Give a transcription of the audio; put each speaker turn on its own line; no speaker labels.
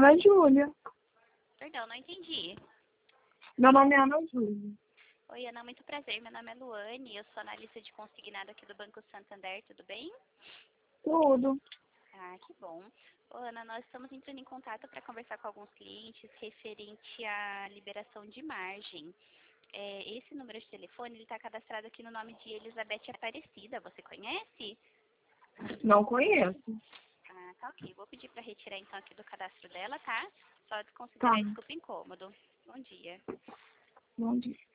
Ana Júlia.
Perdão, não entendi.
Meu nome é Ana Júlia.
Oi, Ana, muito prazer. Meu nome é Luane, eu sou analista de consignado aqui do Banco Santander, tudo bem?
Tudo.
Ah, que bom. Ô, Ana, nós estamos entrando em contato para conversar com alguns clientes referente à liberação de margem. Esse número de telefone está cadastrado aqui no nome de Elizabeth Aparecida, você conhece?
Não conheço.
Ah, tá ok. Vou pedir para retirar então aqui do cadastro dela, tá? Só desconsiderar
Tá.
desculpa incômodo. Bom dia.
Bom dia.